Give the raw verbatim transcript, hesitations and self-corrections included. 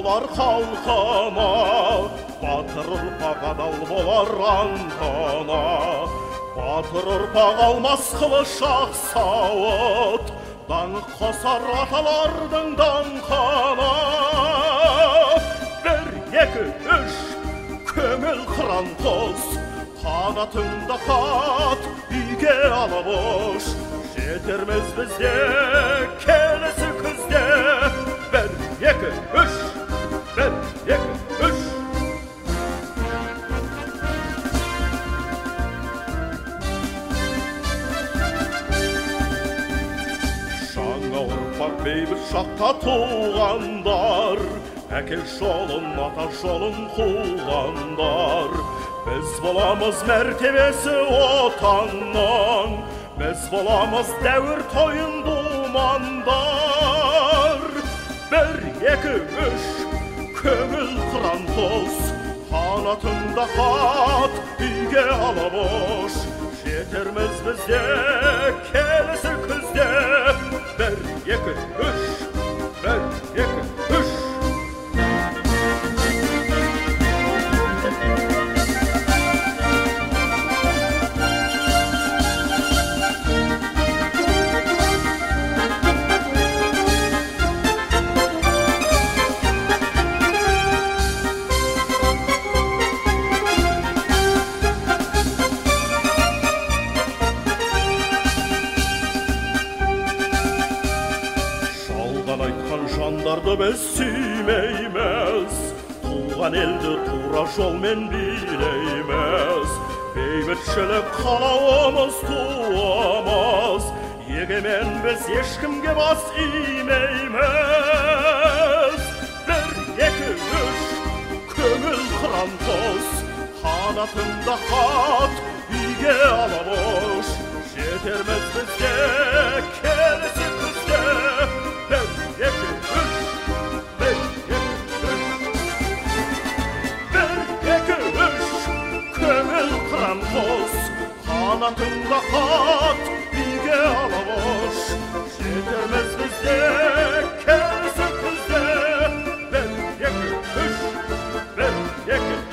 болар халқыма, батыр ұрпақ адал болар антына. Батыр ұрпақ алмас қылыш ақ сауыт, даңқ қосар аталардың даңқына. Бір, екі, үш, көңіл қыран қос, қанатыңда қат, үйге алабош. Жетерміз бізде келесі күзде. Бір, екі, үш, бір, екі, үш. Жаңа ұрпақ бейбіт шақта туғандар, әке жолын, ата жолын қуғандар. Біз боламыз мәртебесі отанның, біз боламыз дәуір тойын думандар. Бір, екі, үш, көңіл қыран қос, қанатыңда қат, үйге алабош. Жетерміз бізде келесі күзде. Бір, екі, үш, бір, екі, үш. Жандарды біз сүймейміз, туған елді тура жолмен билейміз. Бейбітшілік қалауымыз туамыз, егемен біз ешкімге бас имейміз. Бір, екі, үш, көңіл қыран қос, қанатында қат, үйге алабош. Жетерміз бізде келесі күзде. Бір, екі, үш, бір, екі, үш. Бір, екі, үш, көңіл қыран қос, қанатыңда қат, үйге алабош. Жетерміз бізде келесі күзде. Бір, екі, үш, бір, екі,